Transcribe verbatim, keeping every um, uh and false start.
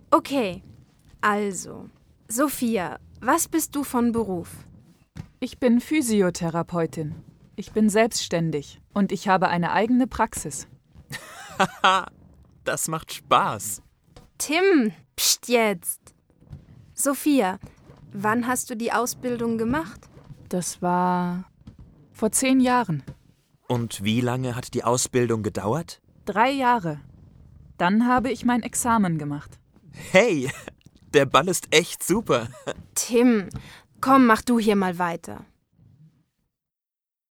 Okay, also, Sophia, was bist du von Beruf? Ich bin Physiotherapeutin. Ich bin selbstständig und ich habe eine eigene Praxis. Haha, das macht Spaß. Tim, pst jetzt. Sophia, wann hast du die Ausbildung gemacht? Das war vor zehn Jahren. Und wie lange hat die Ausbildung gedauert? Drei Jahre. Dann habe ich mein Examen gemacht. Hey, der Ball ist echt super. Tim, komm, mach du hier mal weiter.